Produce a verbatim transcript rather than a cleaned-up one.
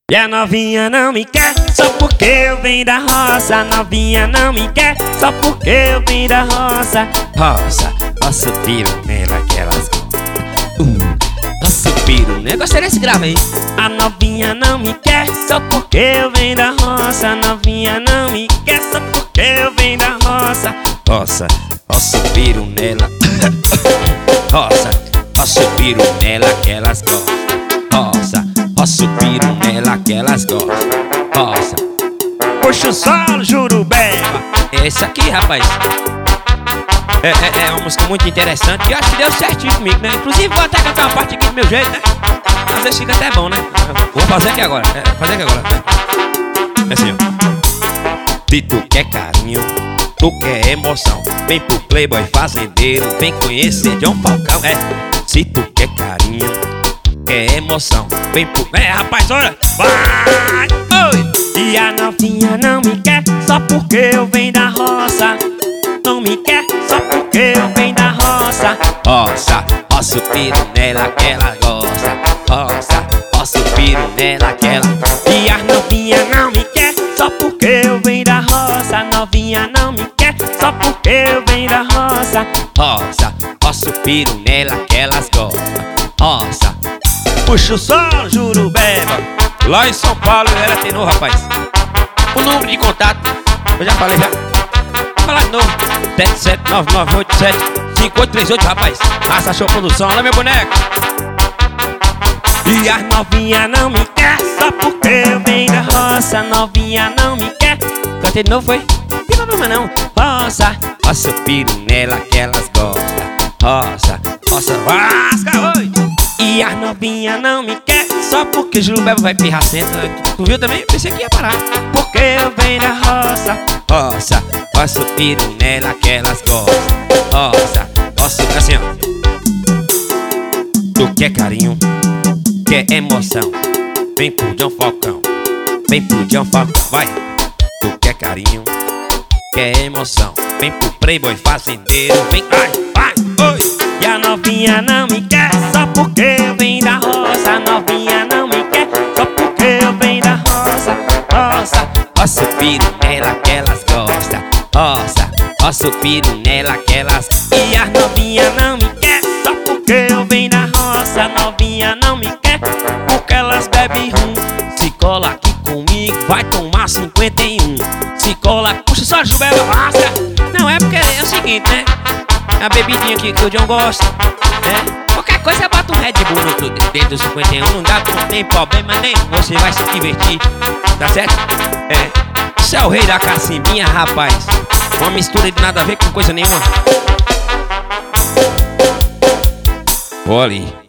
E a novinha não me quer só porque eu venho da roça. A novinha não me quer só porque eu venho da roça. Roça, roça o piro nela que elas gostam. uh, Roça o piro, né? Gostei desse grave aí. A novinha não me quer só porque eu venho da roça. A novinha não me quer só porque eu venho da roça. Roça, roça o piro nela. Roça, roça o piro nela que elas gostam. Roça, roça o piro nela que elas gostam. Roça, puxa o solo, jurubeba. Esse aqui, rapaz, é, é, é uma música muito interessante. E acho que deu certinho comigo, né? Inclusive vou até cantar uma parte aqui do meu jeito, né? Às vezes fica até bom, né? Vou fazer aqui agora, é, fazer aqui agora. É assim, ó. Se tu quer carinho, tu quer emoção, vem pro Playboy Fazendeiro, vem conhecer John Falcão. É, se tu quer carinho, quer emoção, vem pro... É, rapaz, olha! Vai! Oi! E a novinha não me quer só porque eu venho da roça. Não me quer só porque eu venho da roça. Roça, roça o piro nela que ela gosta. Roça, roça o piro nela que ela... E a novinha não me quer só porque eu venho da roça. A novinha não me quer só porque eu venho da roça. Roça, roça o piro nela que elas gostam. Roça, puxa o sol, jurubeba. Lá em São Paulo eu era tenor, rapaz. O número de contato, eu já falei já. Vou falar de novo. sete sete nove nove oito sete cinco oito três oito, rapaz. Raça Show Produção, olha meu boneco. E a novinha não me quer só porque eu venho da roça. A novinha não me quer. Cantei de novo, foi? Não tem problema não. Roça, roça o piro nela que elas gostam. Roça, roça, rasca, oi! E a novinha não me quer só porque Jurubeba vai pirrar centro. Tu viu também? Pensei que ia parar. Porque eu venho da roça. Roça, roça o piro nela que elas gostam. Roça, roça, assim ó. Tu quer carinho, quer emoção, vem pro John Falcão. Vem pro John Falcão, vai. Tu quer carinho, quer emoção, vem pro Playboy Fazendeiro. Vem, vai, vai, oi! E a novinha não me quer só porque eu venho da roça. A novinha não me quer só porque eu venho da roça. Roça, roça o piro nela que elas gostam. Roça, roça o piro nela que elas... E a novinha não me quer só porque eu venho da roça. A novinha não me quer porque elas bebem rum. Se cola aqui comigo vai tomar cinquenta e um. Se cola, puxa só Jurubeba, rasca. Não é porque é o seguinte, né? A bebidinha que, que o John gosta, né? Qualquer coisa bota um Red Bull no, dentro do cinquenta e um. Não dá, não tem problema nenhum, você vai se divertir. Tá certo? É, isso é o rei da cacimbinha, rapaz. Uma mistura de nada a ver com coisa nenhuma. Olha ali.